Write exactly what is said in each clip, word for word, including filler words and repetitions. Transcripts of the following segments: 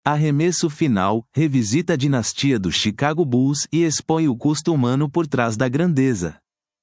Arremesso Final revisita a dinastia do Chicago Bulls e expõe o custo humano por trás da grandeza.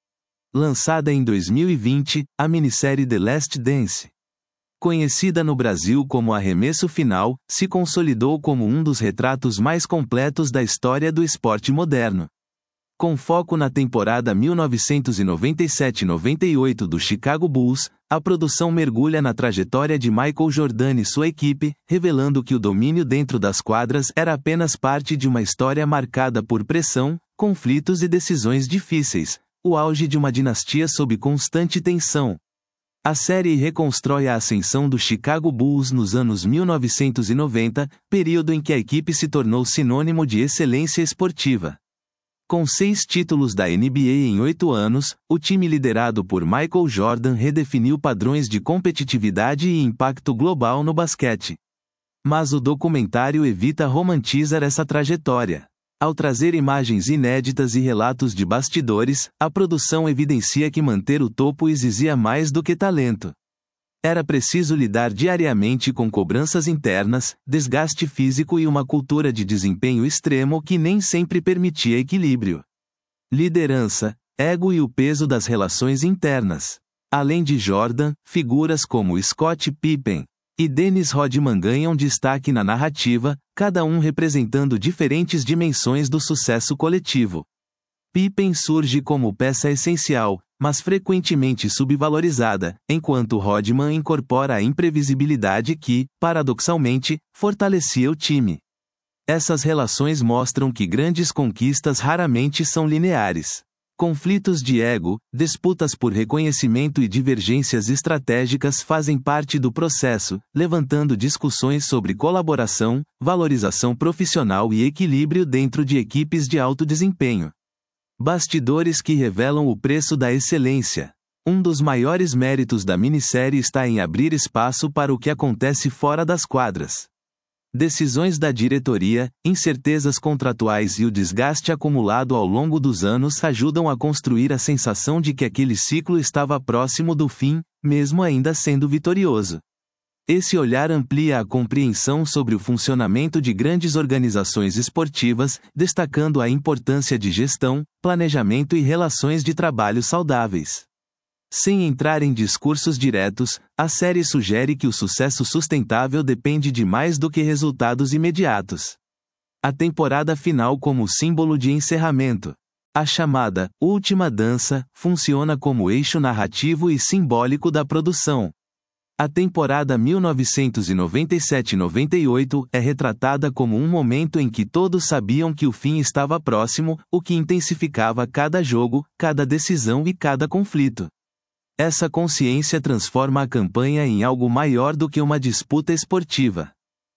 Lançada em dois mil e vinte, a minissérie The Last Dance, conhecida no Brasil como Arremesso Final, se consolidou como um dos retratos mais completos da história do esporte moderno. Com foco na temporada mil novecentos e noventa e sete noventa e oito do Chicago Bulls, a produção mergulha na trajetória de Michael Jordan e sua equipe, revelando que o domínio dentro das quadras era apenas parte de uma história marcada por pressão, conflitos e decisões difíceis, o auge de uma dinastia sob constante tensão. A série reconstrói a ascensão do Chicago Bulls nos anos mil novecentos e noventa, período em que a equipe se tornou sinônimo de excelência esportiva. Com seis títulos da N B A em oito anos, o time liderado por Michael Jordan redefiniu padrões de competitividade e impacto global no basquete. Mas o documentário evita romantizar essa trajetória. Ao trazer imagens inéditas e relatos de bastidores, a produção evidencia que manter o topo exigia mais do que talento. Era preciso lidar diariamente com cobranças internas, desgaste físico e uma cultura de desempenho extremo que nem sempre permitia equilíbrio. Liderança, ego e o peso das relações internas. Além de Jordan, figuras como Scott Pippen e Dennis Rodman ganham destaque na narrativa, cada um representando diferentes dimensões do sucesso coletivo. Pippen surge como peça essencial, mas frequentemente subvalorizada, enquanto Rodman incorpora a imprevisibilidade que, paradoxalmente, fortalecia o time. Essas relações mostram que grandes conquistas raramente são lineares. Conflitos de ego, disputas por reconhecimento e divergências estratégicas fazem parte do processo, levantando discussões sobre colaboração, valorização profissional e equilíbrio dentro de equipes de alto desempenho. Bastidores que revelam o preço da excelência. Um dos maiores méritos da minissérie está em abrir espaço para o que acontece fora das quadras. Decisões da diretoria, incertezas contratuais e o desgaste acumulado ao longo dos anos ajudam a construir a sensação de que aquele ciclo estava próximo do fim, mesmo ainda sendo vitorioso. Esse olhar amplia a compreensão sobre o funcionamento de grandes organizações esportivas, destacando a importância de gestão, planejamento e relações de trabalho saudáveis. Sem entrar em discursos diretos, a série sugere que o sucesso sustentável depende de mais do que resultados imediatos. A temporada final como símbolo de encerramento. A chamada Última Dança funciona como eixo narrativo e simbólico da produção. A temporada mil novecentos e noventa e sete noventa e oito é retratada como um momento em que todos sabiam que o fim estava próximo, o que intensificava cada jogo, cada decisão e cada conflito. Essa consciência transforma a campanha em algo maior do que uma disputa esportiva.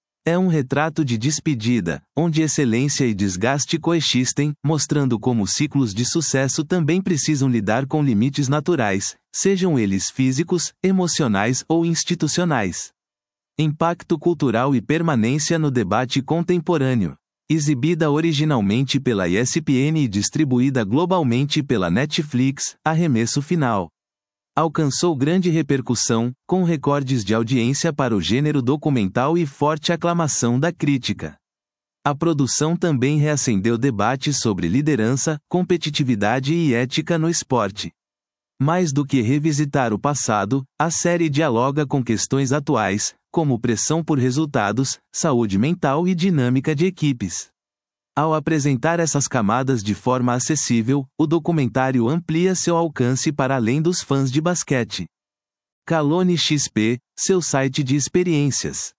É um retrato de despedida, onde excelência e desgaste coexistem, mostrando como ciclos de sucesso também precisam lidar com limites naturais, sejam eles físicos, emocionais ou institucionais. Impacto cultural e permanência no debate contemporâneo. Exibida originalmente pela E S P N e distribuída globalmente pela Netflix, Arremesso Final alcançou grande repercussão, com recordes de audiência para o gênero documental e forte aclamação da crítica. A produção também reacendeu debates sobre liderança, competitividade e ética no esporte. Mais do que revisitar o passado, a série dialoga com questões atuais, como pressão por resultados, saúde mental e dinâmica de equipes. Ao apresentar essas camadas de forma acessível, o documentário amplia seu alcance para além dos fãs de basquete. Kalone X P, seu site de experiências.